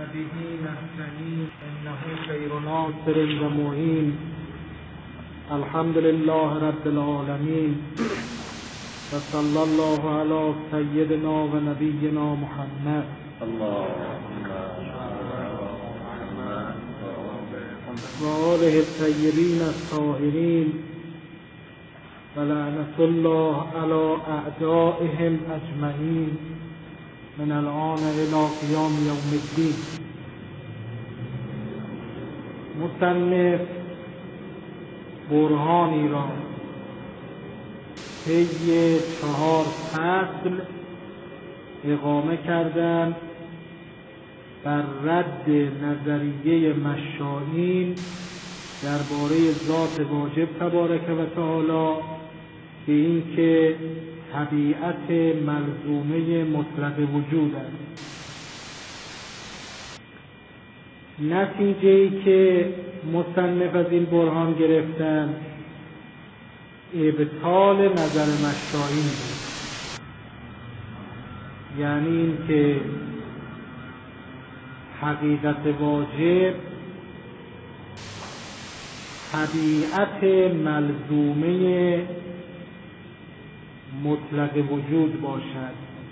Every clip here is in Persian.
به نستعين إنه خير ناصر ومعين. الحمد لله رب العالمين وصلى الله على سيدنا ونبينا محمد وآله الطيبين الطاهرين ولعنة الله على أعدائهم أجمعين من الآن إلى قیام یوم الدین. مصنف برهانی را طی 4 فصل اقامه کردند بر رد نظریه مشائین درباره ذات واجب تبارک و تعالی به این که طبیعت ملزومه مطلق وجود است. نتیجه‌ای که مصنف از این برهان گرفتن ابطال نظر مشائین بود، یعنی این که حقیقت واجب طبیعت ملزومه مطلق وجود باشد.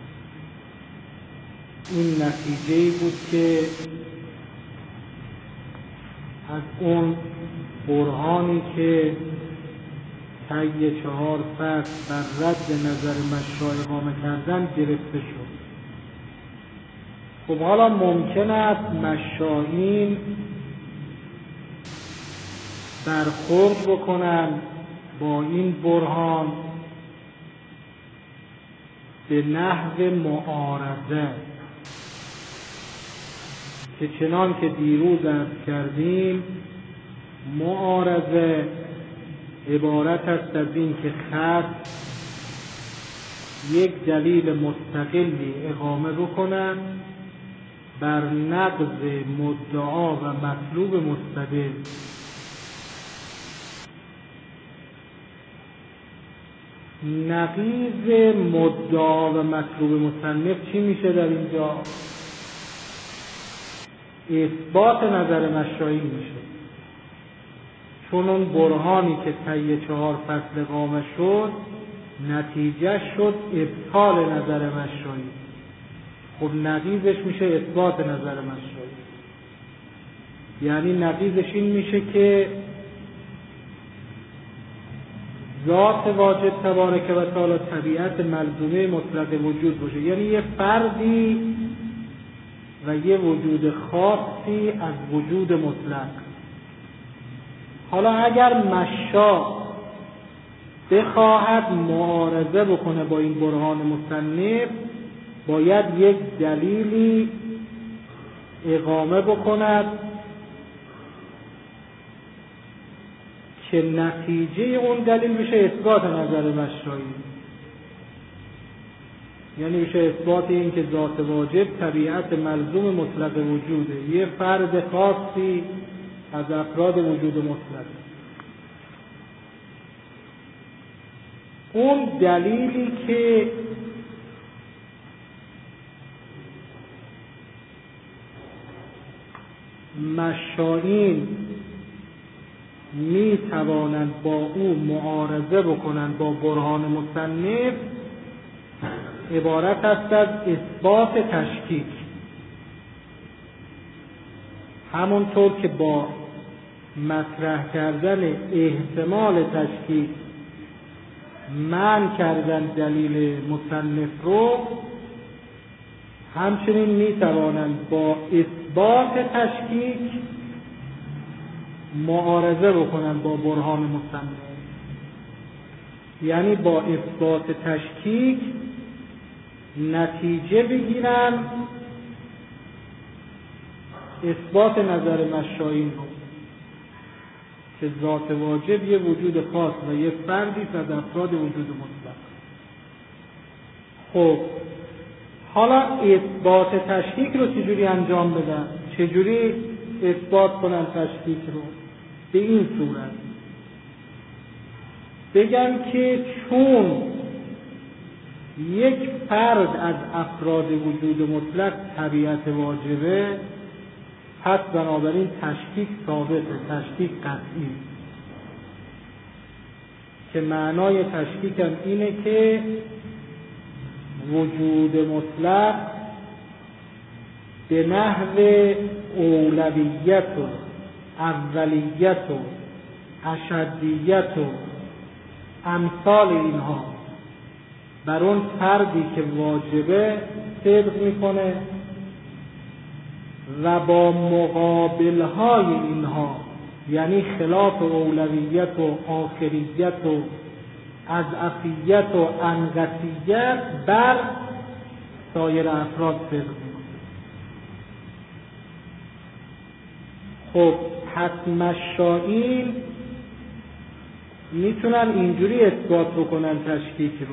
این نتیجه‌ای بود که از اون برهانی که طی 4 فصل بر رد نظر مشائین اقامه کردن گرفته شد. خب حالا ممکن است مشائین برخورد بکنن با این برهان به نحو معارضه که چنان که دیروز عرض کردیم معارضه عبارت است از این که خصم یک دلیل مستقلی اقامه بکنن بر نقض مدعا و مطلوب مستدل. نقیض مدعا و مطلوب مصنف چی میشه در اینجا؟ اثبات نظر مشائین میشه، چون اون برهانی که طی 4 فصل اقامه شد نتیجه شد ابطال نظر مشائین. خب نقیضش میشه اثبات نظر مشائین، یعنی نقیضش این میشه که ذات واجب تبارک و تعالی طبیعت ملزومه مطلق وجود باشه، یعنی یه فردی و یه وجود خاصی از وجود مطلق. حالا اگر مشا بخواهد معارضه بکنه با این برهان مصنف باید یک دلیلی اقامه بکند که نتیجه اون دلیل میشه اثبات نظر مشائین، یعنی میشه اثبات این که ذات واجب طبیعت ملزوم مطلق وجوده، یه فرد خاصی از افراد وجود مطلق. اون دلیلی که مشائین می توانند با او معارضه بکنند با برهان مصنف عبارت است از اثبات تشکیک. همونطور که با مطرح کردن احتمال تشکیک منع کردن دلیل مصنف رو، همچنین می توانند با اثبات تشکیک معارضه بکنن با برهان مصنف، یعنی با اثبات تشکیک نتیجه بگیرن اثبات نظر مشائین رو که ذات واجب یه وجود خاص و یه فردی از افراد وجود مطلق. خب حالا اثبات تشکیک رو چجوری انجام بدن؟ چجوری اثبات کنن تشکیک رو؟ به این صورت بگن که چون یک فرد از افراد وجود مطلق طبیعت واجبه، پس بنابراین تشکیک ثابته، تشکیک قطعی، که معنای تشکیک هم اینه که وجود مطلق به نحو اولویت و اولیت و اشدیت و امثال اینها بر اون فردی که واجبه صدق میکنه و با مقابلهای اینها، یعنی خلاف اولویت و آخریت و اضعفیت و انقطیت، بر سایر افراد صدق میکنه. خب پس مشائین میتونن اینجوری اثبات بکنن تشکیک رو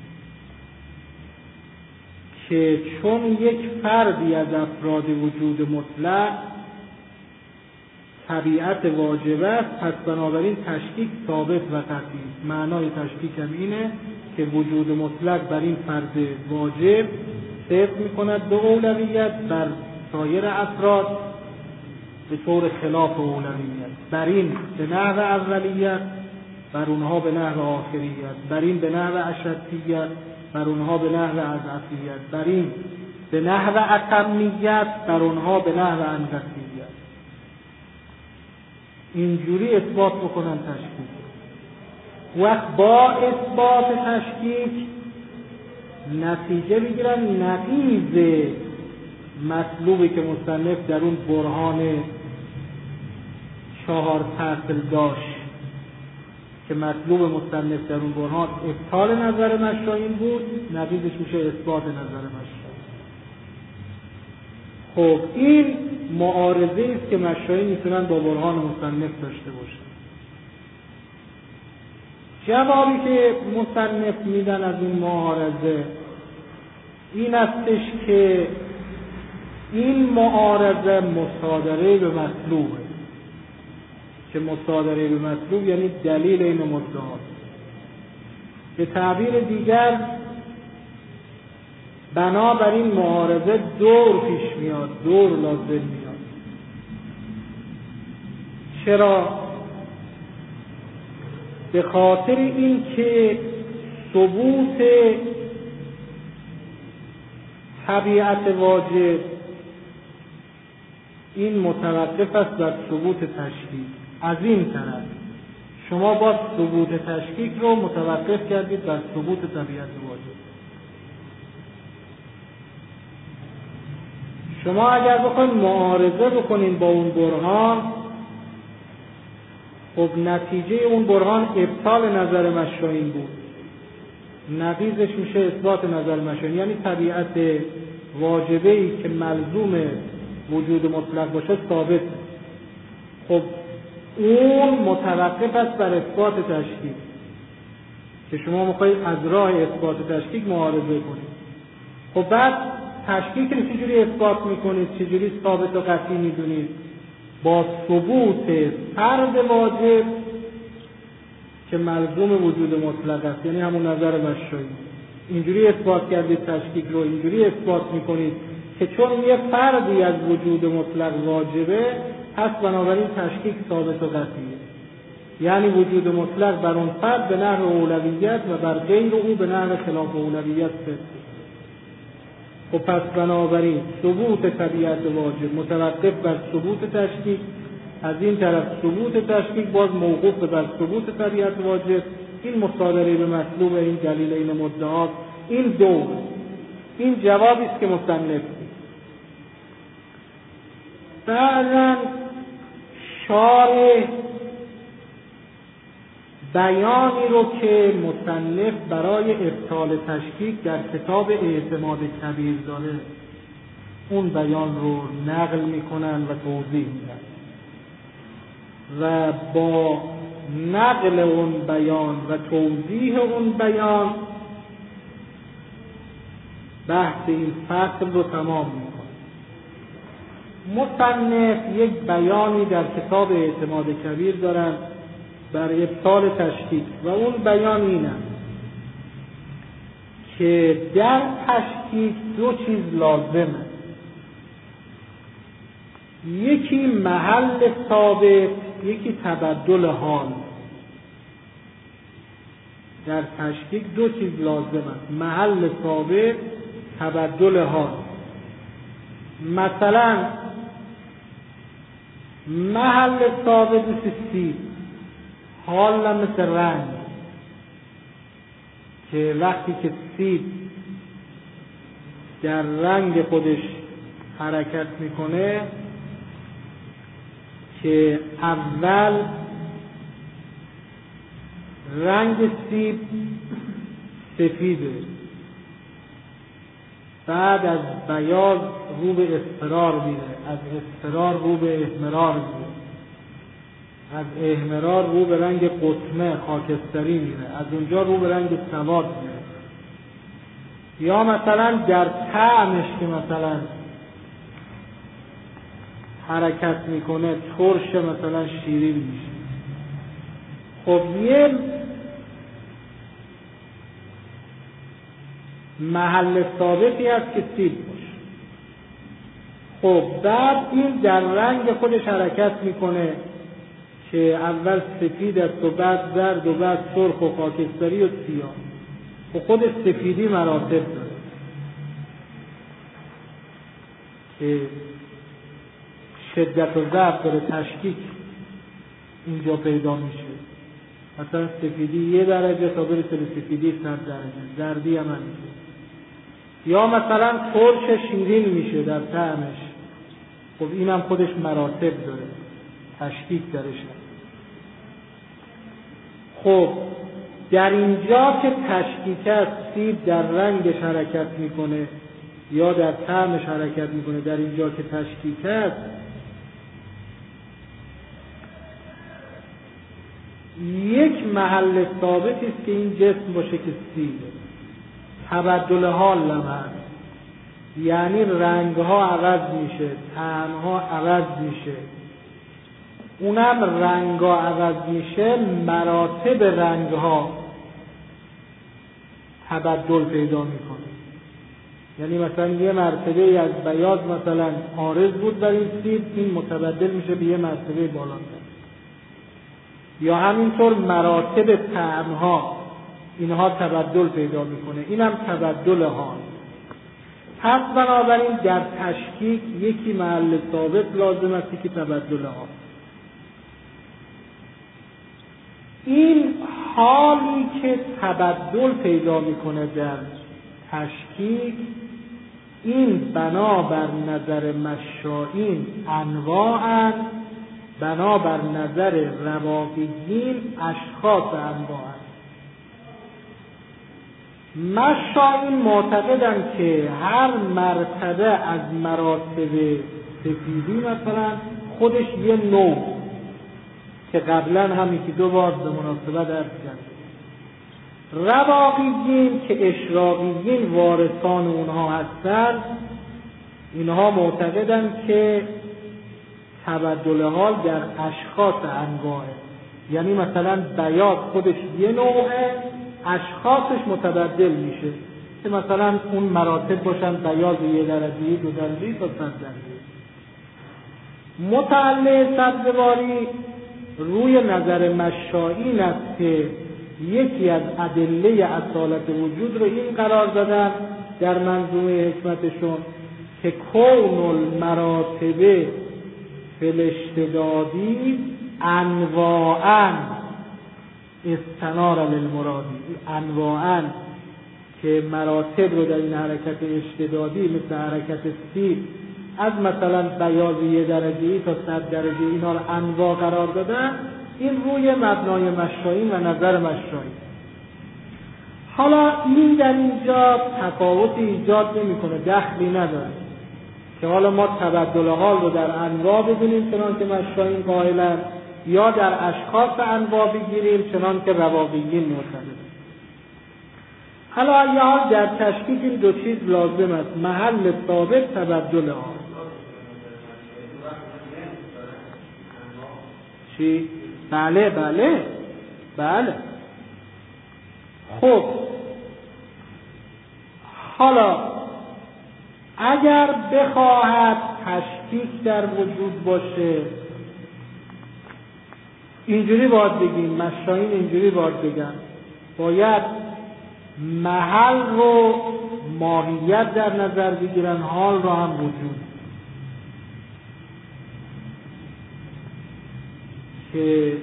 که چون یک فردی از افراد وجود مطلق طبیعت واجب است، پس بنابراین تشکیک ثابت و قطعی. معنای تشکیک هم اینه که وجود مطلق بر این فرد واجب صدق میکند به اولویت، بر سایر افراد به طور خلاف اولویت، بر این به نحو اولیت، بر اونها به نحو آخریت، بر این به نحو اشدیت، بر اونها به نحو اضعفیت، بر این به نحو اتمیت، بر اونها به نحو انقطیت. اینجوری اثبات بکنن تشکیک. وقت با اثبات تشکیک نتیجه بگیرن نقیض مطلوبی که مصنف در اون برهان 4 فصل داشت، که مطلوب مصنف در اون برهان ابطال نظر مشائین بود، نقیضش میشه اثبات نظر مشائین. خب این معارضه است که مشائین میتونن با برهان مصنف داشته باشن. جوابی که مصنف میدن از این معارضه این استش که این معارضه مصادره به مطلوبه، که مصادره به مطلوب یعنی دلیل این مدعا. به تعبیر دیگر بنابراین معارضه دور پیش میاد، دور لازم میاد. چرا؟ به خاطر این که ثبوت طبیعت واجب این متوقف است بر ثبوت تشکیک. از این طرف شما با ثبوت تشکیک رو متوقف کردید بر ثبوت طبیعت واجب. شما اگر بخواید معارضه بکنین با اون برهان، خب نتیجه اون برهان ابطال نظر مشائین بود، نقیضش میشه اثبات نظر مشائین، یعنی طبیعت واجبه‌ای که ملزوم وجود مطلق باشه ثابت. خب اون متوقف است بر اثبات تشکیک، که شما میخواید از راه اثبات تشکیک معارضه کنید. خب بعد تشکیک رو چجوری اثبات میکنید؟ چجوری ثابت و قطعی میدونید؟ با ثبوت فرد واجب که ملزوم وجود مطلق است، یعنی همون نظر مشائین. اینجوری اثبات کردید تشکیک رو، اینجوری اثبات میکنید که چون یه فردی از وجود مطلق واجبه، پس بنابراین تشکیک ثابت و قطعیه، یعنی وجود مطلق بر اون فرد به نحو اولویت و بر غیر او به نحو خلاف اولویت صدق. و پس بنابراین ثبوت طبیعت واجب متوقف بر ثبوت تشکیک، از این طرف ثبوت تشکیک باز موقوف بر ثبوت طبیعت واجب. این مصادره به مطلوب، این دلیل این مدعا، این دو، این جوابی است که مصنف. بعداً شارح بیانی رو که مصنف برای ابطال تشکیک در کتاب اعتماد کبیر داره، اون بیان رو نقل میکنن و توضیح میدن و با نقل اون بیان و توضیح اون بیان بحث این فصل رو تمام میکنه. مصنف یک بیانی در کتاب اعتماد کبیر دارن بر ابطال تشکیک و اون بیان اینه که در تشکیک دو چیز لازمه. یکی محل ثابت، یکی تبدل حال. در تشکیک دو چیز لازم است: محل ثابت، تبدل حال. مثلا محل ثابت مثل سیب، حال مثل رنگ، که وقتی که سیب در رنگ خودش حرکت میکنه که اول رنگ سیب سفیده، بعد از بیاض رو به اصفرار میره، از اصفرار رو به احمرار میره، از احمرار رو به رنگ قطمه خاکستری میره، از اونجا رو به رنگ سواد میره. یا مثلا در طعمش که مثلا حرکت میکنه، ترش مثلا شیرین میشه. خب یه محل ثابتی هست که سیب باشه. خب بعد این در رنگ خودش حرکت میکنه که اول سفید است و بعد زرد و بعد سرخ و خاکستری و سیاه. و خود سفیدی مراتب داره که شدت و ضعف داره، تشکیک اینجا پیدا میشه. مثلا سفیدی 1 درجه تا برسه به سفیدی 100 درجه، زردی هم همینجور. یا مثلا ترش شیرین میشه در طعمش. خب اینم خودش مراتب داره، تشکیک درش هست. خب در اینجا که تشکیک است، سیب در رنگش حرکت میکنه یا در طعمش حرکت میکنه، در اینجا که تشکیک است، یک محل ثابتی است که این جسم باشه که سیبه. تبدل حال هم هست، یعنی رنگها عوض میشه، طعمها عوض میشه. اونم رنگها عوض میشه، مراتب رنگها تبدل پیدا میکنه. یعنی مثلا یه مرتبه از بیاض مثلا عارض بود در این سیب، این متبدل میشه به یه مرتبه بالاتر. یا همینطور مراتب طعمها، اینها تبدل پیدا میکنه. اینم تبدل حال. پس بنابراین در تشکیک یکی محل ثابت لازم است که تبدل حال. این حالی که تبدل پیدا میکنه در تشکیک، این بنابر نظر مشائین انواعاً، بنابر نظر رواقیین اشخاص انواعاً. مشائین معتقدند که هر مرتبه از مراتب سفیدی مثلا خودش یه نوع، که قبلا هم 1-2 بار به مناسبت عرض کردم. رواقیین که اشراقیین وارثان اونها هستند، اینها معتقدند که تبدل حال در اشخاص انواعه. یعنی مثلا بیاض خودش یه نوعه، اشخاصش متبدل میشه، که مثلا اون مراتب باشن بیاض 1 درجه، 2 درجه تا 100 درجه. متعلق سبزواری روی نظر مشائین است که یکی از ادله اصالت وجود رو این قرار دادن در منظومه حکمتشون که کون المراتب فی الاشتدادی انواعاً استنار للمرادی. انواعاً که مراتب رو در این حرکت اشتدادی مثل حرکت سیب از مثلا بیاض 1 درجه تا 100 درجه اینها رو انواع قرار دادن، این روی مبنای مشائین و نظر مشائین. حالا این در اینجا تفاوتی ایجاد نمی‌کنه، دخلی نداره که حالا ما تبدل حال رو در انواع بدونیم چنان که مشائین قائلن، یا در اشخاص انواع بگیریم چنان که رواقیین معتقدن. حالا یا حال در تشکیک این 2 چیز لازم است: محل ثابت، تبدل حال. چی؟ بله بله بله. خب حالا اگر بخواهد تشکیک در وجود باشه، اینجوری باید بگیم، مشایین اینجوری باید بگن، باید محل رو ماهیت در نظر بگیرن، حال رو هم وجود، که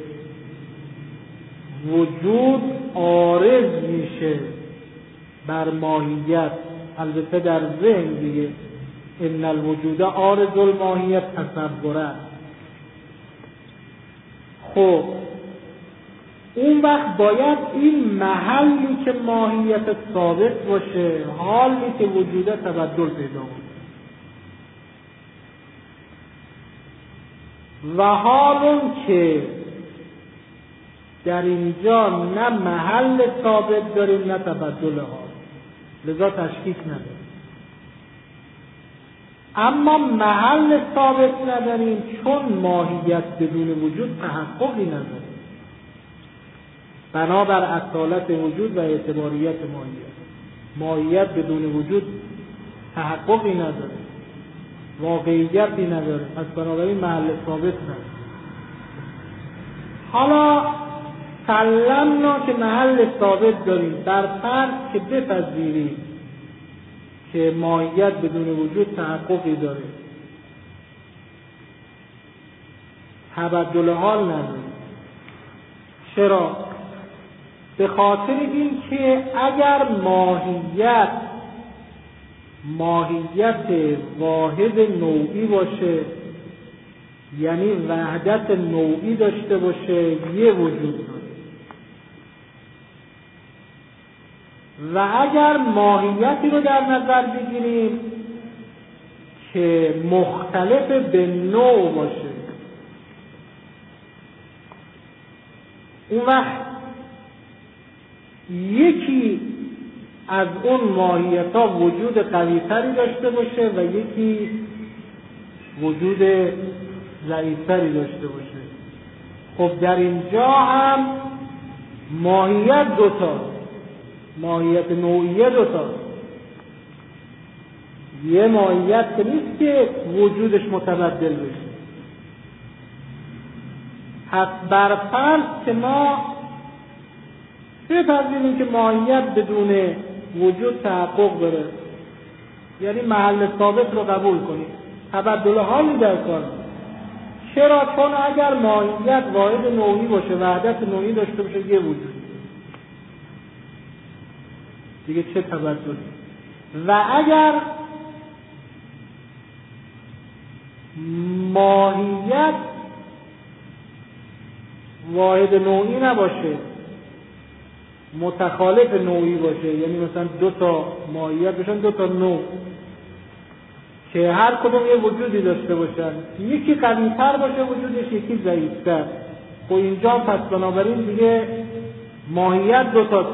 وجود عارض میشه بر ماهیت. البته در ذهن دیگه ان الوجود عارض الماهیت تصوره. خب اون وقت باید این محلی که ماهیت ثابت باشه، حالی که وجوده تبدل پیدا کنه، و حالون که در اینجا نه محل ثابت داریم نه تبدل حال، لذا تشکیک نداریم. اما محل ثابت نداریم چون ماهیت بدون وجود تحققی نداریم، بنابر اصالت وجود و اعتباریت ماهیت بدون وجود تحققی نداره، واقعیتی نداره، پس بنابراین محل ثابت نداره. حالا سلمنا که محل ثابت داریم، در فرض که بپذیریم که ماهیت بدون وجود تحققی داره، تبدل حال نداره. چرا؟ به خاطر این که اگر ماهیت واحد نوعی باشه، یعنی وحدت نوعی داشته باشه، یه وجود داره. و اگر ماهیتی رو در نظر بگیریم که مختلف به نوع باشه، اون وقت یکی از اون ماهیت‌ها وجود قوی‌تری داشته باشه و یکی وجود ضعیف‌تری داشته باشه. خب در اینجا هم ماهیت دوتا، ماهیت نوعیه دوتا، یه ماهیت که نیست که وجودش متبدل بشه. پس برفرض که ما بپذیریم که ماهیت بدون وجود تحقق داره، یعنی محل ثابت رو قبول کنیم، تبدل حالی در کار. چرا؟ چون اگر ماهیت واحد نوعی باشه، وحدت نوعی داشته باشه، یه وجود دیگه چه تبدلی. و اگر ماهیت واحد نوعی نباشه، متخالف نوعی باشه، یعنی مثلا دو تا ماهیت باشن، دو تا نوع که هر کدوم یه وجودی داشته باشن، یکی قوی‌تر باشه وجودش، یکی ضعیف‌تر، خب اینجا پس بنابراین دیگه ماهیت دو تا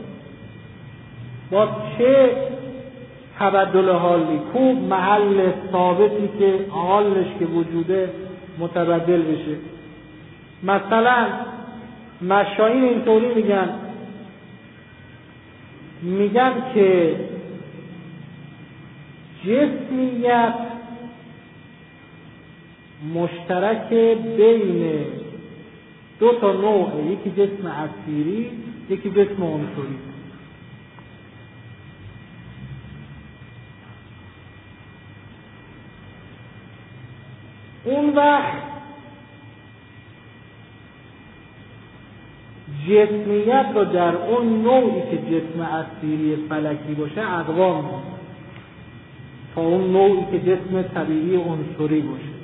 با چه تبدل حالی؟ کو محل ثابتی که حالش که وجوده متبدل بشه. مثلا مشایین اینطوری میگن که جسمیت مشترک بین دو تا نوع، یکی جسم اثیری، یکی جسم عنصری. اون وقت جسمیت رو در اون نوعی که جسم اثیری فلکی باشه اقوام می‌کنه تا اون نوعی که جسم طبیعی عنصری باشه.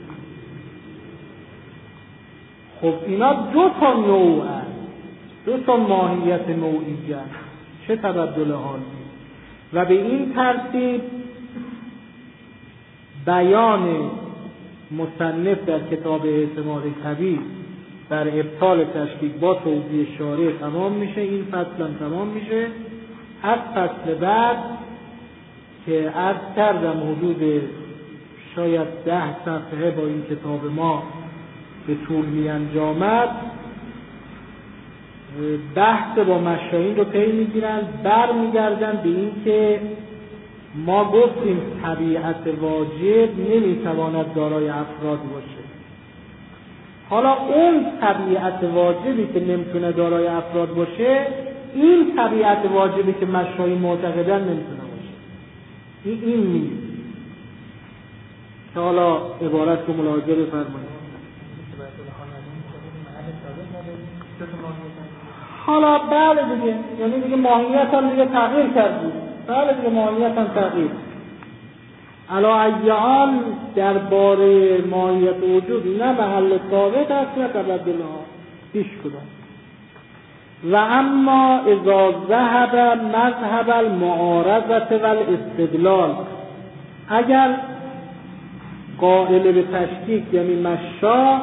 خب اینا دو تا نوع هست، دو تا ماهیت نوعی هست، چه تبدل حالی. و به این ترتیب بیان مصنف در کتاب اعتماد کبیر در ابطال تشکیک با توضیح شارح تمام میشه، این فصل هم تمام میشه. از فصل بعد که عرض کردم حدود شاید 10 صفحه با این کتاب ما به طول می انجامد، بحث با مشایین رو پی میگیرن، بر میگردن به این که ما گفتیم طبیعت واجب نمیتواند دارای افراد باشه. حالا اون طبیعت واجبی که نمیتونه دارای افراد باشه، این طبیعت واجبی که مشایی معتقدن نمیتونه باشه. این نیست که حالا عبارت رو ملاحظه بفرمایید. حالا بله دیگه، یعنی دیگه ماهیت هم دیگه تغییر کردید. بله دیگه ماهیت هم تغییر. علا ایعال درباره ماهیت وجود نه محل ثابت است نه تبدل ها پیش کدام. و اما اذا ذهب مذهب المعارضه و الاستدلال، اگر قائل به تشکیک یعنی مشا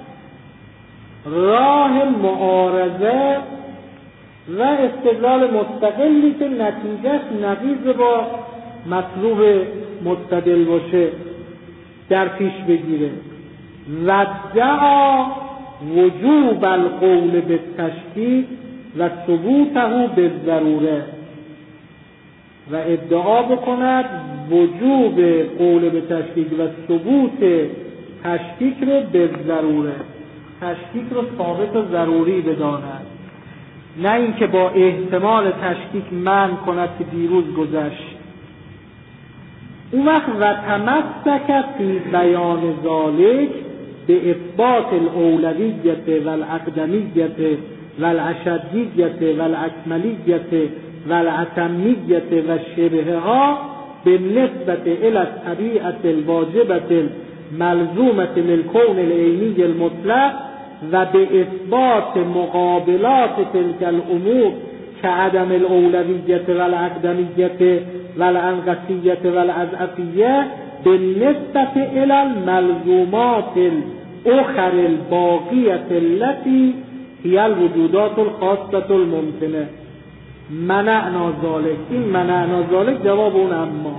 راه معارضه و استدلال مستقلی که نتیجهش نقیض با مطلوب مستدل باشه در پیش بگیره، و ادعا وجوب القول به تشکیک و ثبوته به ضروره، و ادعا بکند وجوب قول به تشکیک و ثبوت تشکیک رو به ضروره، تشکیک رو ثابت و ضروری بداند، نه اینکه با احتمال تشکیک منع کند که دیروز گذشت. اون وقت و تمسک فی بیان ذالک به اثبات الاولویت و الاقدمیت و الاشدیت و الاکملیت و الاتمیت و شبهها به نسبت الی الطبیعة الواجبة الملزومة للکون العینی المطلق و به اثبات مقابلات تلك الامور که عدم الاولویت و الاقدمیت و الانقصیت و الاضعفیه به نسبت الی الملزومات الاخر الباقیه التي هي الوجودات الخاصه الممکنه. منعنا ذالک، این منعنا ذالک جواب اون اما.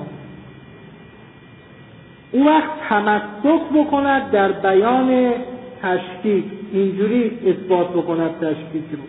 اون وقت تمسک بکند در بیان تشکیک، اینجوری اثبات بکند تشکیک رو،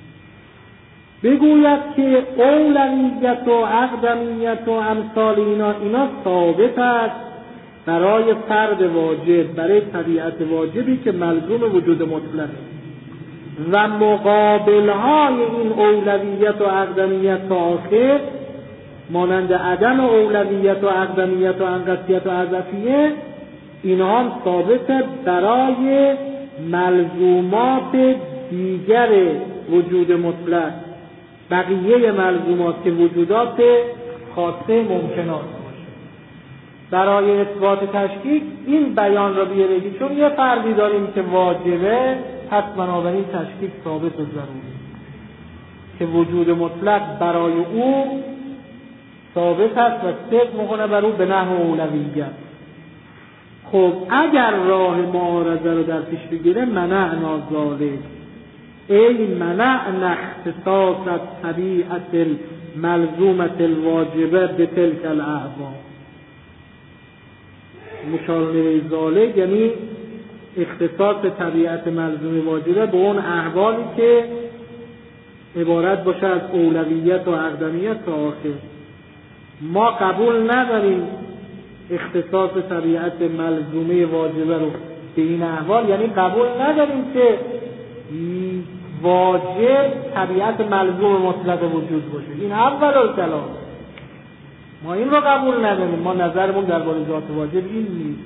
بگوید که اولویت و اقدمیت و امثال اینا ثابت است برای فرد واجب، برای طبیعت واجبی که ملزوم وجود مطلقه، و مقابلهای این اولویت و اقدمیت تا آخر مانند عدم اولویت و اقدمیت و انقصیت و اضعفیه، اینها هم ثابت برای ملزومات دیگر وجود مطلق، بقیه ملزومات که وجودات خاصه ممکنات باشه. برای اثبات تشکیک این بیان را بیارید، چون یه فردی داریم که واجبه، پس بنابراین تشکیک ثابت و ضروری که وجود مطلق برای او ثابت است و صدق میکنه بر او به نحو اولویت. خب اگر راه معارضه رو در پیش بگیره، منعنا ذالک ای منعنا اختصاص الطبیعة الملزومة الواجبة بتلك الاحوال. مشاره ذالک یعنی اختصاص طبیعت ملزوم واجبه به اون احوالی که عبارت باشه از اولویت و اقدمیت تا آخر. ما قبول نداریم اختصاص طبیعت ملزومه واجبه رو به این احوال، یعنی قبول نداریم که واجب طبیعت ملزوم مطلق وجود باشه. این اول الکلام، ما این رو قبول نداریم. ما نظرمون درباره ذات واجب این نیست.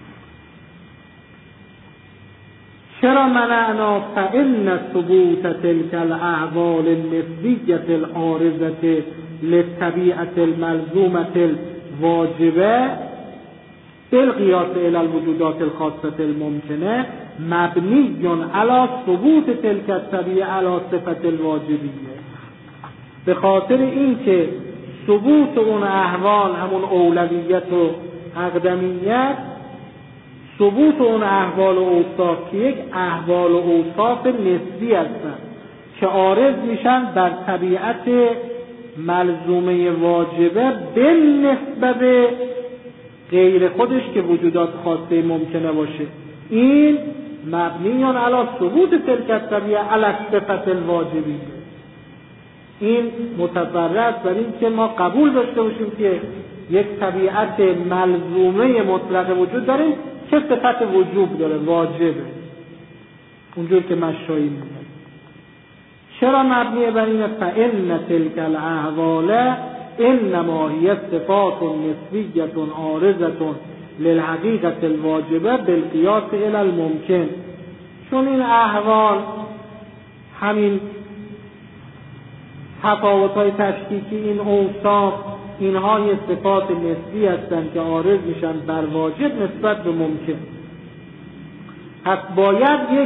چرا منعنا؟ فإن ثبوت تلك الأحوال النسبية العارضة للطبيعة الملزومة الواجبة بالقياس إلى الوجودات الخاصة الممكنة مبني على ثبوت تلك الطبيعة على صفة الواجبية. به خاطر اینکه ثبوت اون احوال، همون اولویت و اقدمیت، ثبوت اون احوال و اوصاف که یک احوال و اوصاف نسبی هستند که عارض میشن بر طبیعت ملزومه واجبه به نسبت غیر خودش که وجودات خاصه ممکنه باشه، این مبنی علی ثبوت تلک الطبیعه علی صفت الواجبیه. این متبرع است بر این که ما قبول داشته باشیم که یک طبیعت ملزومه مطلق وجود داریم که صفت وجوب داره، واجبه، اونجور که مشایی میگه. چرا مبنیه بر این؟ فإن تلك الاحوال انما هي صفات نسبیة عارضة للحقیقة الواجبة بالقیاس الی الممکن. چون این احوال، همین تفاوت‌های تشکیکی، این اوصاف، اینها یه صفات نسبی هستند که عارض میشن بر واجب نسبت به ممکن. پس باید یک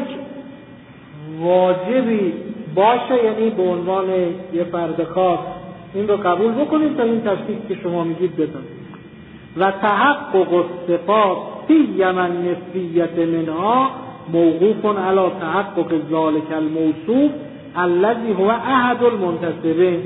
واجبی باشه، یعنی به عنوان یه فرد خاص این رو قبول بکنید تا این تشکیک که شما میگید بتونید. و تحقق الصفات فیما النسبیة منها موقوف علی تحقق ذلك الموصوف الذي هو احد المنتسبین.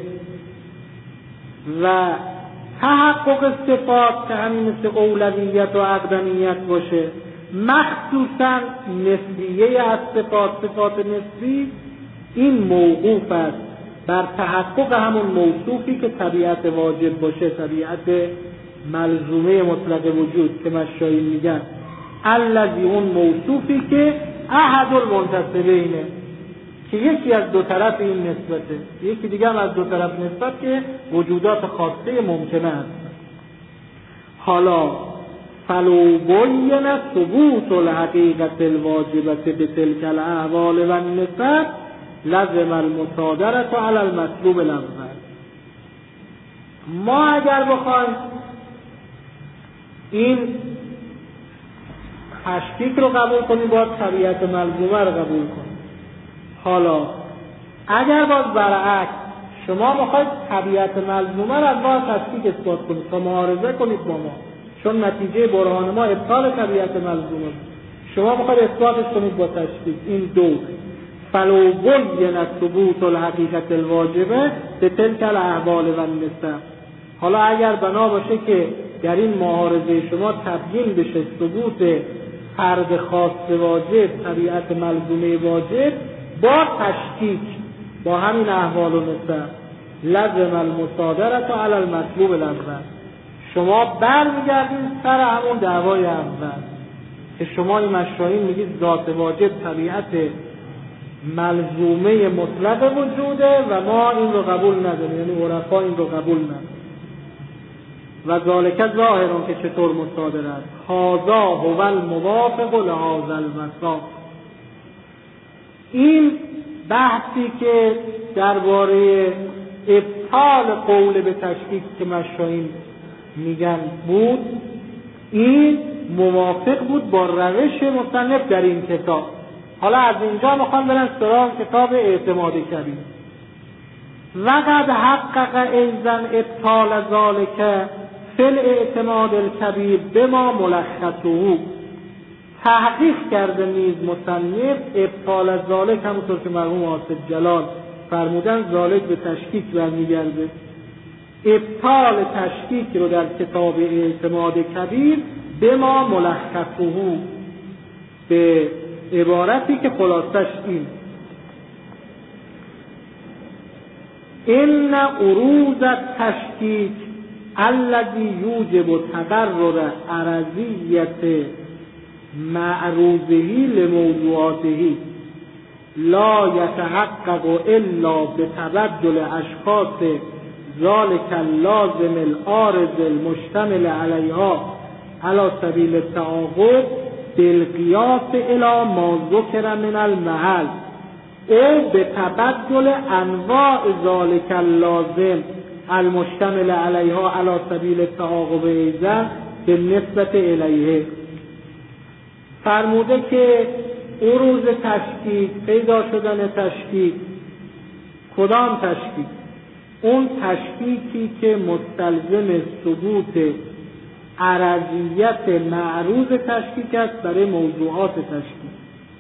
و تحقق صفات که همین مثل اولویت و اقدمیت باشه، مخصوصا نسبیه از صفات نسبی، این موقوف است بر تحقق همون موصوفی که طبیعت واجب باشه، طبیعت ملزومه مطلق وجود که مشایی میگن، الذی، اون موصوفی که احد المنتسبینه، که یکی از دو طرف این نسبته، یکی دیگه هم از دو طرف نسبت که وجودات خاصه ممکنه است. حالا فلو بین ثبوت الحقیقة الواجبة بتلك الاحوال و النسب لزم المصادرة علی المطلوب الاول. ما اگر بخوایم این تشکیک رو قبول کنیم، باید طبیعت ملزومه رو قبول کنیم. حالا اگر باز برعکس شما بخواید طبیعت ملزومه رو از باید تشکیک اثبات کنید تا معارضه کنید با ما، چون نتیجه برهان ما ابطال طبیعت ملزومه، شما بخواید اثباتش کنید با تشکیک. این دو فلو بین ثبوت الحقیقة الواجبه بتلک الاحوال و النسب. حالا اگر بنا باشه که در این معارضه شما تبیین بشه ثبوت فرد خاص واجب، طبیعت ملزومه واجب با تشکیک، با همین احوال و نسب، لزم المصادرة علی المطلوب الاول. شما برمیگردید سر همون دعوای اول که شما این مشاهین میگید ذات واجب طبیعت ملزومه مطلق وجوده و ما این رو قبول نداریم، یعنی عرفا این رو قبول نداریم. و ذالک ظاهرون که چطور مصادر است. هذا هو الموافق لهذا المساق. این بحثی که درباره ابطال قول به تشکیک که مشاهین میگن بود، این موافق بود با روش مصنف در این کتاب. حالا از اینجا میخوام برن سراغ کتاب اعتماد کبیر. وقد حقق ایضا ابطال ذالک فی الاعتماد الکبیر بما ملخصه. تحقیق کرده نیز مصنف ابطال ذالک، همونطور که مرحوم حافظ جلال فرمودن ذالک به تشکیک برمیگرده، ابطال تشکیک رو در کتاب اعتماد کبیر بما ملخصه، به عبارتی که خلاصش این: ان عروض التشکیک الذي یوجب تقرر عرضیت معروضه لموضوعاته لا يتحقق الا بتبدل اشخاص ذلك اللازم العارض المشتمل عليها على سبيل التعاقب بالقياس الى ما ذكر من المحل او بتبدل انواع ذلك اللازم المشتمل عليها على سبيل التعاقب ایضا بالنسبة الیه. فرموده که عروض تشکیک، پیدا شدن تشکیک، کدام تشکیک؟ اون تشکیکی که مستلزم ثبوت عرضیت معروض تشکیک است برای موضوعات تشکیک.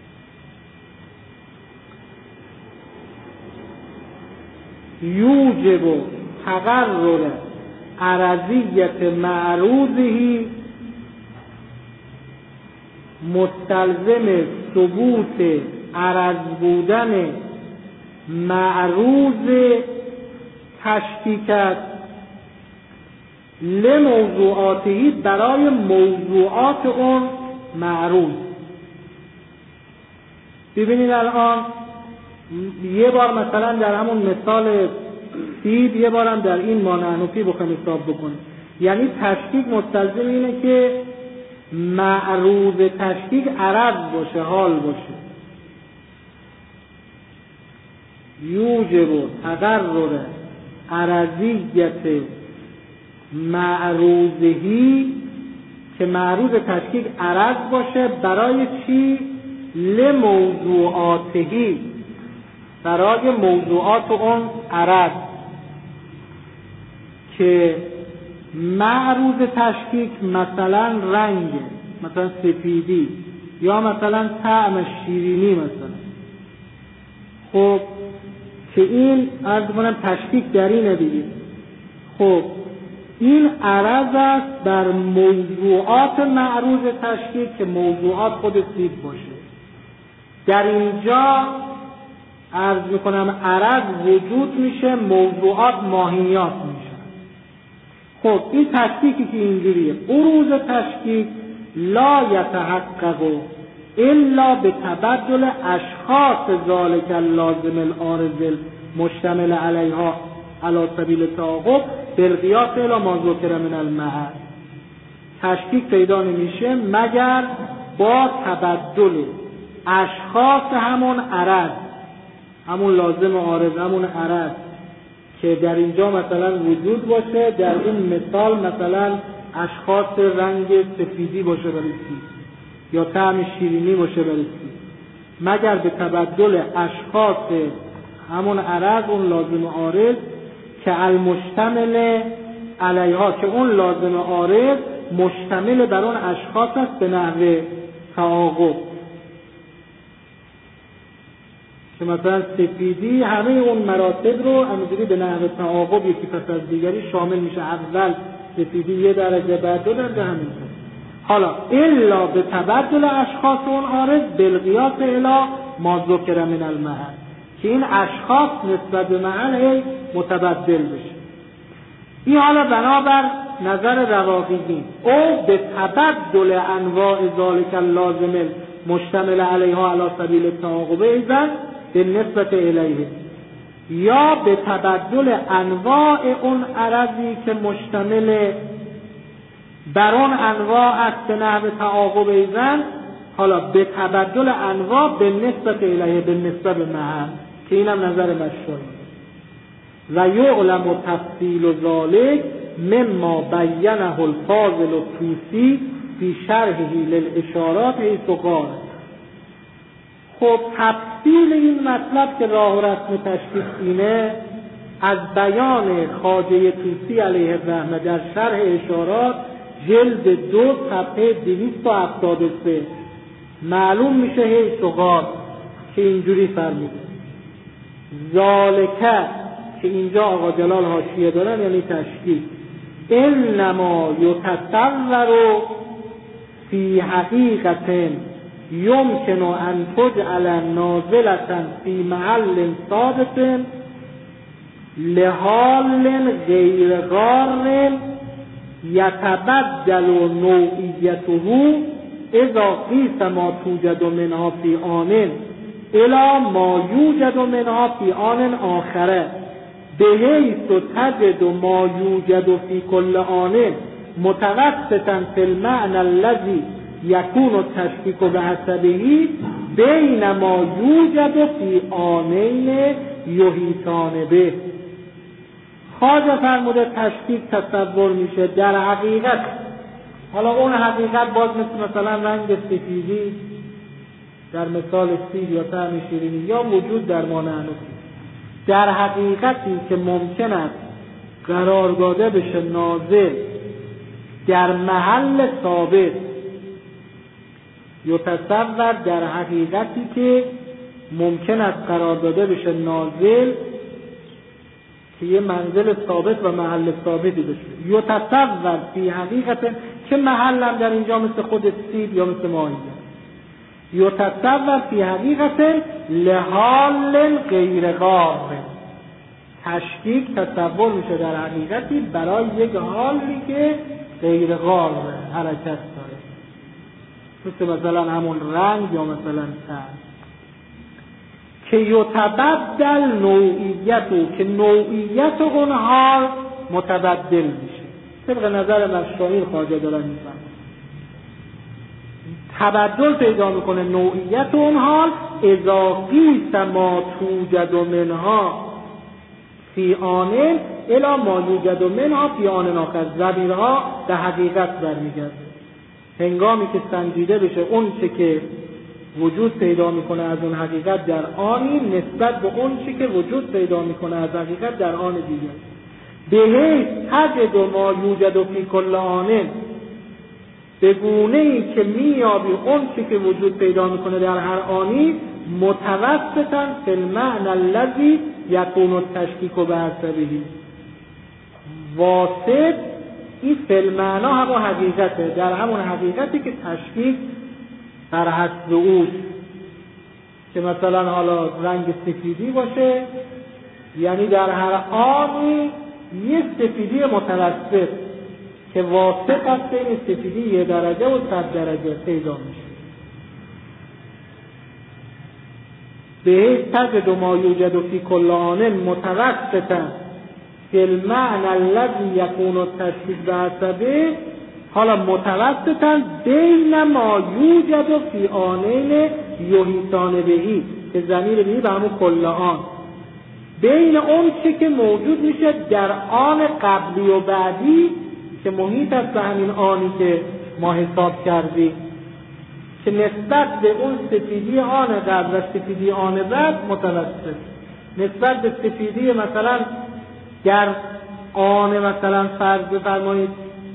یوجب تقرر عرضیت معروضه، مستلزم ثبوت عرض بودن معروض تشکیکت لموضوعاتی برای موضوعات اون معروض. ببینید الان یه بار مثلا در همون مثال سیب، یه بارم در این مانعنوفی بخوایم حساب بکنیم، یعنی تشکیک مستلزم اینه که معروض تشکیک عرض باشه، حال باشه. یوجب تقرر عرضیت معروضهی، که معروض تشکیک عرض باشه برای چی؟ لموضوعاتهی، برای موضوعات اون عرض، که معروض تشکیک مثلا رنگ، مثلا سفیدی، یا مثلا طعم شیرینی مثلا. خب که این عرض کنم تشکیک در اینه دیگه. خب این عرض است بر موضوعات معروض تشکیک که موضوعات خود سیب باشه. در اینجا عرض میکنم عرض وجود میشه، موضوعات ماهیات میشه. خب این تشکیکی که اینجوریه، عروض تشکیک لا یتحقق الا به تبدل اشخاص ذالک اللازم العارض مشتمل علیها علی سبیل تعاقب بالقیاس الی ما ذکر من المحل. تشکیک پیدا نمیشه مگر با تبدل اشخاص همون عرض، همون لازم عارض، همون عرض که در اینجا مثلا وجود باشه، در این مثال مثلا اشخاص رنگ سفیدی باشه برای سیب، یا طعم شیرینی باشه برای سیب، مگر به تبدل اشخاص همون عرض، اون لازم عارض که المشتمل علیها، که اون لازم عارض مشتمل بر اون اشخاص است به نحو تعاقب. که مثلا سفیدی همه اون مراتب رو همینجوری به نحو تعاقب یکی پس از دیگری شامل میشه. اول سفیدی یه درجه، بعد دو درجه، همینطور. حالا الا به تبدل اشخاص اون عارض بالقیاس الی ما ذکر من المحل، که این اشخاص نسبت به محل متبدل بشه. این حالا بنابر نظر رواقیین او به تبدل انواع ذالک اللازم مشتمل علیها علی سبیل التعاقب ایضا به نسبت الیه، یا به تبدل انواع اون عرضی که مشتمل بر اون انواع است به نحو تعاقب ایضا، حالا به تبدل انواع به نسبت الیه، به نسبت به محل، که اینم نظر مشهوری. و یعلم تفصیل ذالک مما بینه الفاضل الطوسی فی شرحه للاشارات حیث قال. خب تفصیل این مطلب که راه و رسم تشخیص اینه از بیان خواجه طوسی علیه الرحمه در شرح اشارات جلد 2 صفحه 273 معلوم میشه حیث قال که اینجوری فرمیده ذالکه، که اینجا آقا جلال حاشیه دارن یعنی تشکیل، انما یتصور فی حقیقت یمکن ان تجعل نازلة فی محل ثابت لحال غیر غار یتبدل نوعیته اذا قیس ما توجد منها فی آن الی ما یوجد منها فی آن آخره بحیث تجد ما یوجد فی کل آن متوسطا فی المعنى الذی یکون التشکیک بحسبه بین ما یوجد فی آنین یحیطان به. خواجه فرموده تشکیک تصور میشه در حقیقت، حالا اون حقیقت باز مثلا رنگ سفیدی در مثال سیب یا طعم شیرینی یا وجود در مانعنوفی، در حقیقتی که ممکن است قرار داده بشه نازل در محل ثابت، یتصور در حقیقتی که ممکن است قرار داده بشه نازل که یه منزل ثابت و محل ثابتی بشه، یتصور فی حقیقت که محلم در اینجا مثل خود سیب یا مثل ماهیه، یتصور فی حقیقت لحال غیر غار، تشکیک تصور میشه در حقیقتی برای یک حالی که غیر قابل حرکت داره، مثلا همون رنگ یا مثلا طعم. که یتبدل نوعیتو، که نوعیت اون حال متبدل میشه. طبق نظر مشایخ خواجه دارن میفهمن تبدل پیدا میکنه نوعیت اون حال. اذا قیس ما توجد منها فی آن الی ما یوجد منها فی آن آخر. ضمیرها به حقیقت برمیگرده. هنگامی که سنجیده بشه اون چه که وجود پیدا میکنه از اون حقیقت در آنی نسبت به اون چه که وجود پیدا میکنه از حقیقت در آن دیگر. بهی تجد ما یوجد فی کل آن، به گونه ای که میابی اون چه که وجود پیدا میکنه در هر آنی متوسطا فی المعنی الذی یکون التشکیک بحسبه. واسط این فی المعنی همون حقیقته، در همون حقیقتی که تشکیک در حسب اوست. که مثلا حالا رنگ سفیدی باشه، یعنی در هر آنی یه سفیدی متوسط که واسط است بین سفیدی 1 درجه و 100 درجه پیدا میشه. به تجد ما یوجد فی کل آن متوسطا فی المعنی الذی یکون التشکیک بحسبه. حالا متوسطا بین ما یوجد فی آنین یحیطان بهی، که ضمیر بهی به همون کل آن، بین اون چی که موجود میشه در آن قبلی و بعدی که محیط است به همین آنی که ما حساب کردیم، که نسبت به اون سفیدی آن قبل و سفیدی آن بعد متوسط. نسبت به سفیدی مثلا در آن مثلا فرض بفرمایید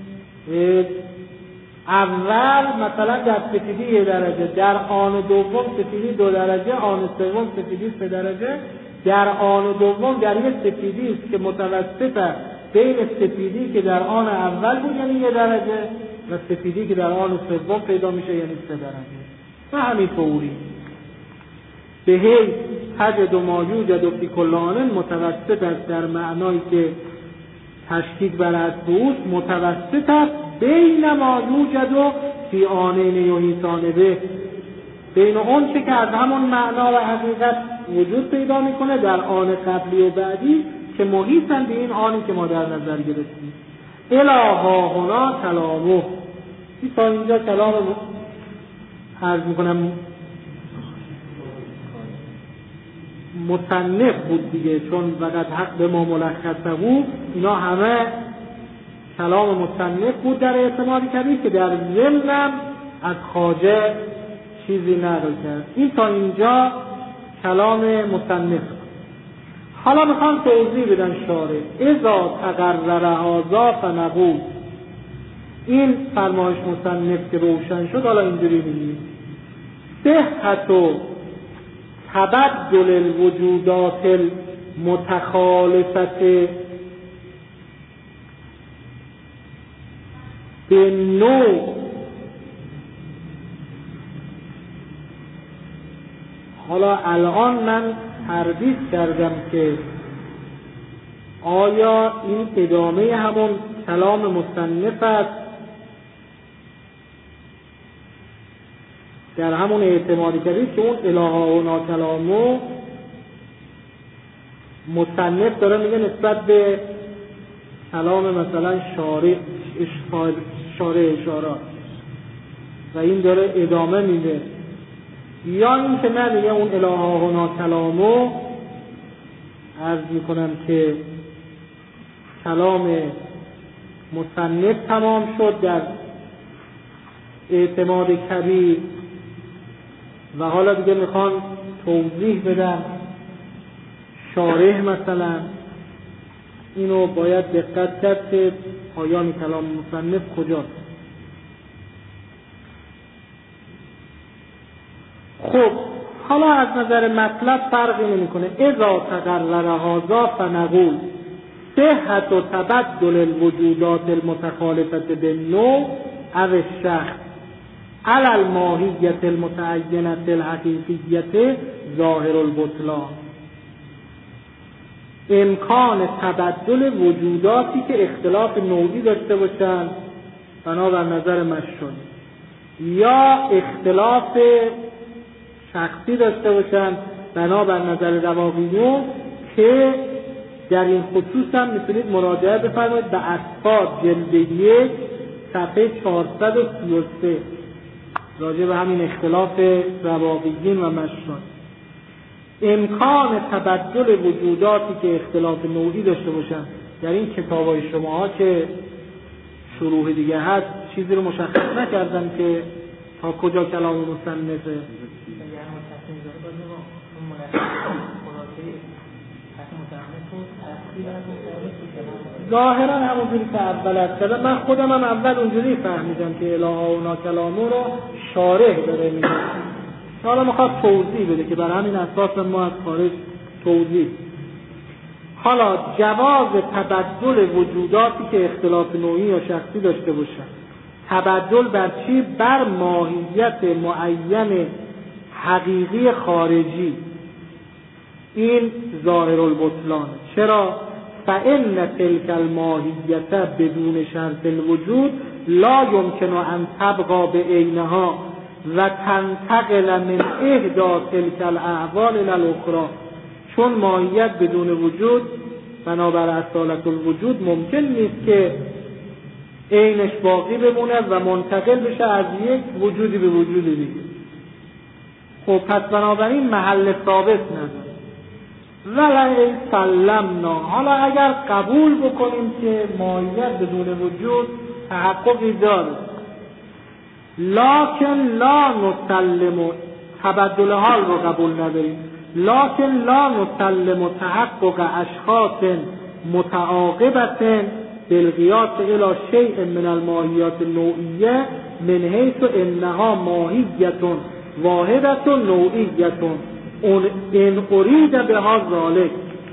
اول مثلا در سفیدی 1 درجه، در آن دوم سفیدی 2 درجه، آن سوم سفیدی 3 درجه، در آن دوم در یک سفیدی است که متوسطه بین سفیدی که در آن اول بود یعنی 1 درجه و سفیدی که در آن سوم پیدا میشه یعنی 3 درجه. و همین طوری به تجد ما یوجد فی کل آن متوسط است در معنایی که تشکیک بر حسب اوست، متوسط است بین ما یوجد فی آنین یحیطان به، بین اون چه که از همون معنا و حقیقت وجود پیدا میکنه در آن قبلی و بعدی که محیطن به این آنی که ما در نظر گرفتیم. الها هنا کلامه. تا اینجا کلام عرض میکنم مصنف بود دیگه، چون وقت حق به ما ملخصه بود، اینا همه کلام مصنف بود در اعتماد کبیر که در ضمنم از خواجه چیزی نقل کرد. این تا اینجا کلام مصنف. حالا میخوام توضیح بدن شارح. اذا تقرر هذا فنقول، این فرمایش مصنف که روشن شد حالا اینجوری میگیم صحت و تبدل الوجودات المتخالفت به نوع. حالا الان من تردید کردم که آیا این ادامه همون کلام مصنف است در همون اعتمادی کردید که اون الها و ناکلامو مصنف داره میگه نسبت به کلام مثلا شارع اشارات و این داره ادامه میده، یا این که نه دیگه اون الها و ناکلامو عرض میکنم که کلام مصنف تمام شد در اعتماد کبیر و حالا دیگه میخوان توضیح بدم شارح مثلا اینو باید دقت کرد که پایان کلام مصنف کجاست. خب حالا از نظر مطلب فرقی نمیکنه. اذا تقرر هذا فنقول صحت و تبدل الوجودات المتخالفت بالنوع او الشخص علی الماهیت المتعینة الحقیقیت ظاهر البطلان. امکان تبدل وجوداتی که اختلاف نوعی داشته باشند بنابر نظر مشهور، یا اختلاف شخصی داشته باشند بنابر نظر رواقیون، که در این خصوص هم میتونید مراجعه بفرمایید به اصفاد جلد 1 صفحه 433 راجع به همین اختلاف رواقیین و مشهور. امکان تبدل وجوداتی که اختلاف نوعی داشته باشند. در این کتابای شماها که شروح دیگه هست چیزی رو مشخص نکردم که تا کجا کلام مصنفه. ظاهرا همونجوری که اول است. من خودم هم اول اونجوری فهمیدم که الها اونا کلامو رو شارح داره میگه. حالا میخواد توضیح بده که برای همین اساس ما از خارج توضیح. حالا جواز تبدل وجوداتی که اختلاف نوعی یا شخصی داشته باشن. تبدل بر چی؟ بر ماهیت معین حقیقی خارجی. این ظاهر البطلان. چرا؟ فإن تلك الماهیت بدون شرط الوجود لا يمكن ان تبقى بعینها و تنتقل من احدى تلك الاحوال الى الاخرى. چون ماهیت بدون وجود بنابر اصالت الوجود ممکن نیست که عینش باقی بمونه و منتقل بشه از یک وجودی به وجود دیگه. خب پس بنابراین محل ثابت نداره. ولی سلمنا، حالا اگر قبول بکنیم که ماهیت بدون وجود تحققی داره، لکن لا نسلم، تبدل حال رو قبول نداریم، لکن لا نسلم تحقق اشخاص متعاقبت بالقیاس الى شیء من الماهیات النوعیه من حیث انها ماهیت واحدت نوعیت ان ارید بها ذلک.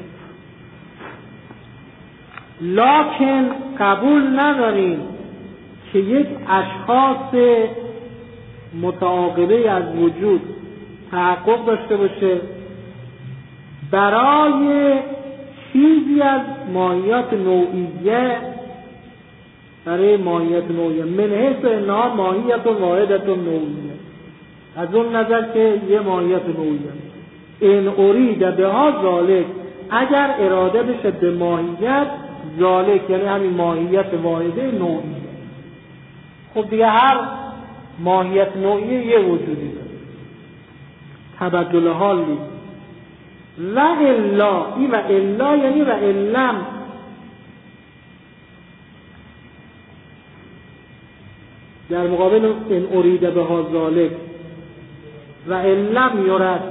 لکن قبول نداریم که یک اشخاص متعاقبه از وجود تحقق داشته باشه برای چیزی از ماهیات نوعیه، برای ماهیت نوعیه من حیث انها ماهیت واحدت نوعیه، از اون نظر که یه ماهیت نوعیه. ان ارید بها ذالک، اگر اراده بشه به ماهیت ذالک یعنی همین ماهیت واحده نوعیه. خب دیگه هر ماهیت نوعیه یه وجودی داره، تبدل حالی. و الا، این و الا یعنی و علم، در مقابل ان ارید بها ذالک و علم یرد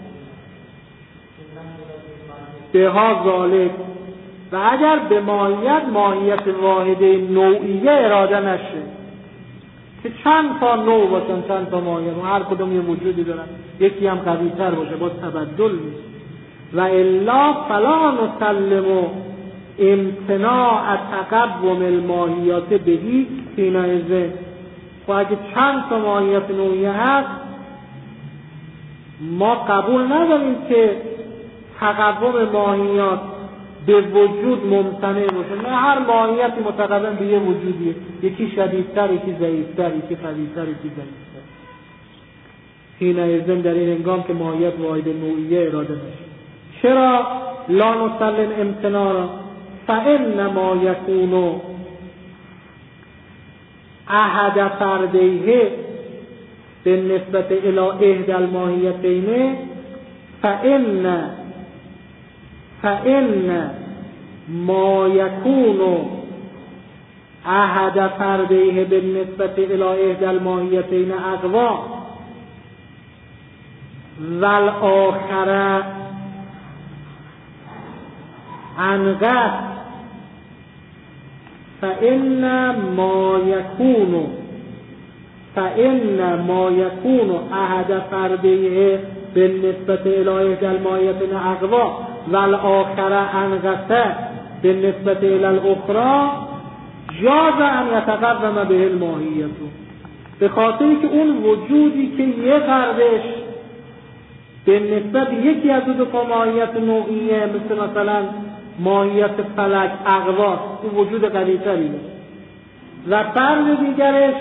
بها ذالک، و اگر به ماهیت واحده نوعیه اراده نشه که چند تا نوع باشن، چند تا ماهیت و هر کدوم یه وجودی دارن، یکی هم قوی تر باشه باز تبدل نیست. و الا فلا نسلم امتناع تقوم الماهیات بهی حینئذ. و اگه چند تا ماهیت نوعیه هست ما قبول نداریم که تقوم ماهیات به وجود ممتنع باشه. نه، هر ماهیتی متقوم به یه وجودیه، یکی شدیدتر، یکی ضعیفتر، یکی قویتر، یکی ضعیفتر. حینئذ در این هنگام که ماهیت واحد نوعیه اراده نشه. چرا لا نسلم امتناع را؟ فإن ما یکون احد فردیه به نسبت الی احدى الماهیتین فإن ما یکون احد فردیه به نسبت الی احدى الماهیتین اقوی والآخر انقص. فإن ما يكون أحد فرديه بالنسبة إلى إحدى الماهيتين أقوى والآخر أنقص بالنسبة إلى الأخرى جاز أن يتقدم به الماهیت. به خاطری که اون وجودی که یه فردش به نسبت یکی از دو تا ماهیت نوعیه، مثل مثلا ماهیت فلک اقواست، این وجود قوی‌تری و فرد دیگرش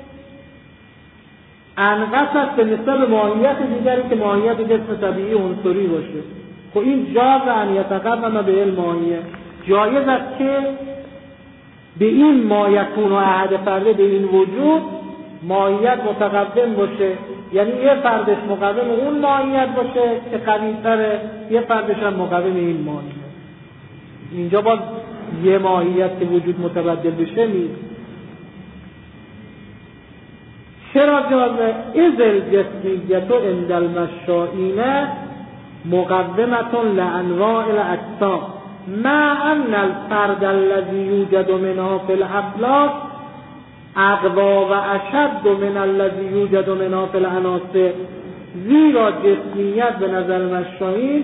انقص است به نسبت ماهیت دیگری که ماهیت جسم طبیعی عنصری باشه. خب این جاز ان یتقدم به الماهیه، جایز است که به این مایکون و احد فرده، به این وجود ماهیت متقدم باشه، یعنی یه فردش مقدم اون ماهیت باشه که قوی‌تره، یه فردش هم مقدم این ماهیت. اینجا باز یه ماهیت که وجود متبدل بشه نیست. چرا جازه؟ اذ الجسمیت عند المشائین مقدمة لانواع الاجسام مع ان الفرد الذي یوجد منها فی الافلاک اقوا و اشد من الذي یوجد منها فی العناصر، زیرا جسمیت به نظر مشائین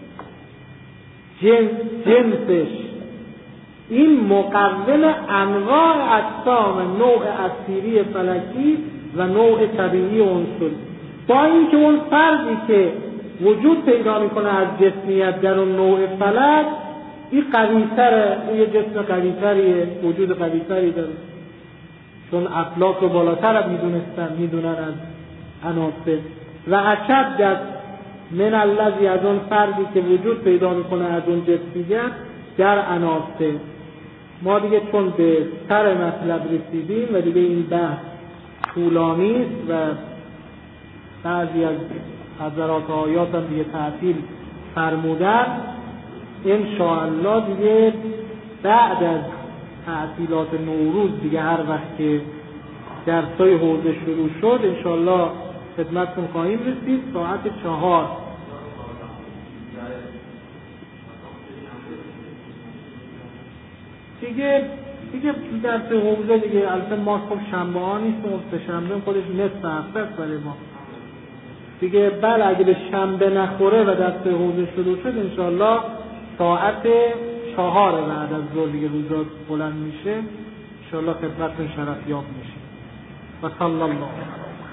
جنسش این مقدم انواع اجسام، نوع اثیری فلکی و نوع طبیعی عنصری، با اینکه اون فردی که وجود پیدا میکنه از جسمیت در اون نوع فلک این قوی‌تره، این یه جسم قوی‌تریه، وجود قوی‌تری داره، چون افلاک رو بالاتر میدونن از عناصر، و اشد از من الذی، از اون فردی که وجود پیدا میکنه از اون جسمیت در عناصر. ما دیگه چون به سر مطلب رسیدیم و دیگه این بحث طولانی است و بعضی از حضرات آیات هم دیگه تعطیل فرمودن، انشاءالله دیگه بعد از تعطیلات نوروز دیگه هر وقت که درسای حوزه شروع شد انشاءالله خدمتتون خواهیم رسید ساعت 4. دیگه درس حوزه دیگه البته ما خب شنبه ها نیست و شنبه خودش نصف هفته است برای ما دیگه. بله اگه به شنبه نخوره و درس حوزه شروع شد انشاءالله ساعت 4 بعد از ظهر دیگه روزا بلند میشه انشاءالله خدمتتون شرفیاب میشه. و صلی الله